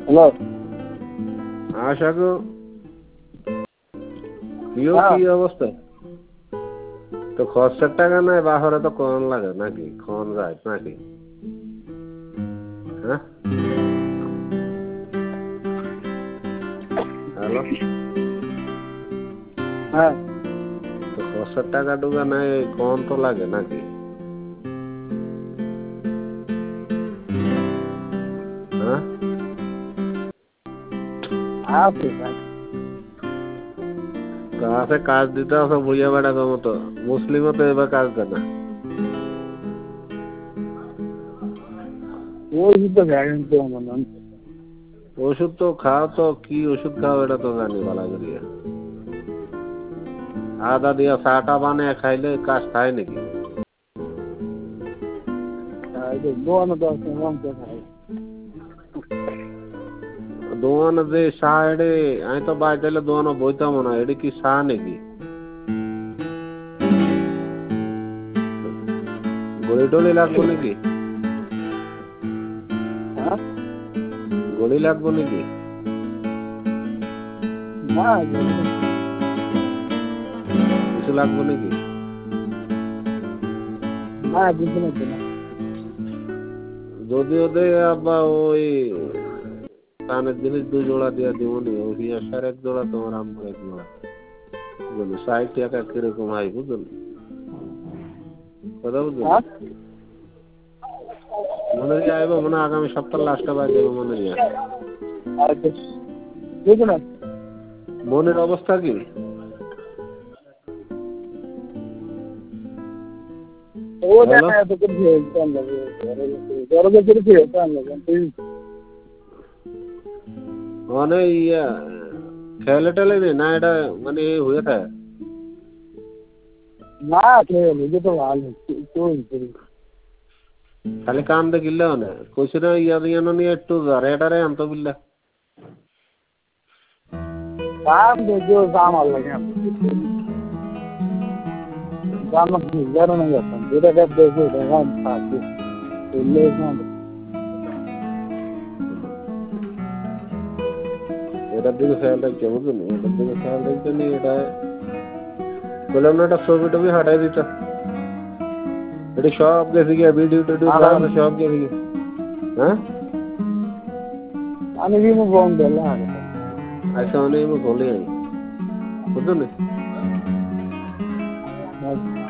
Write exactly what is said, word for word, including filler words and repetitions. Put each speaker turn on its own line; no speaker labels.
hello
আশা গো কিও কি অবস্থা তো খরচের টাকা নাই বাহরে তো কম লাগে নাকি কম যায় নাকি হ্যাঁ হ্যালো
হ্যাঁ
তো খরচের টাকা ডুবে নাই কম তো লাগে নাকি হ্যাঁ
আছে
কাছে কাজ দিতে আছে বুঝে বেড়া কম তো মুসলিমও তো এবার কাজ দেয় না
ওই তো গ্যারেন্টি মনে
ওষুধ তো খাও তো কি ওষুধ খাও এটা তো জানি ভালো করিয়া আদা দিয়া চাটা বানিয়ে খাইলে কাজ খায় নাকি
দোয়ানো দরকার মনতে খাই
দোয়ানো যে চা এডে আমি তো বাই দিলে দোয়ানো বইতাম না এডে কি চা নাকি গড়ি টলি লাগবো নাকি গড়ি লাগবো নাকি
না
কিছু লাগবো নাকি
না কিছু না
যদি ওদের আবার ওই কানের জিনিস দুই জোড়া দিয়া দিব নি ওই হিয়ার এক জোড়া তোমার আমার এক জোড়া বুঝলি ষাট টাকা কিরকম হয় বুঝলি কথা বুঝলি মনে হয় আইব মনে আগামী সপ্তাহ লাস্টে বাই দেবো মনে হয় মনের অবস্থা কি মানে ইয়া খেলে টেলে নেই না এটা মানে হয়ে থাকে
না খেলে তো ভালো
খালি কান দেখিলে মানে কইছে না ইয়া দিয়ে নিয়ে একটু রে এটারে আনতো বিল্লা
কাম দেখিও কাম আর লাগে কাম কি জানো না যাতাম যেটা দেখে দেখে কাম থাকে এলে না
এটা দিকে খেয়াল রাখতে বুঝলি এটা দিকে খেয়াল রাখতে নি এটা বললাম না এটা ছবি টবি হাটাই দিত এটা সব গেছে গিয়ে ভিডিও টিডিও সব গেছে গিয়ে হ্যাঁ
আমি রিমু বন্ধ দিলাম
আচ্ছা অনেক বলে বুঝলি
হ্যাঁ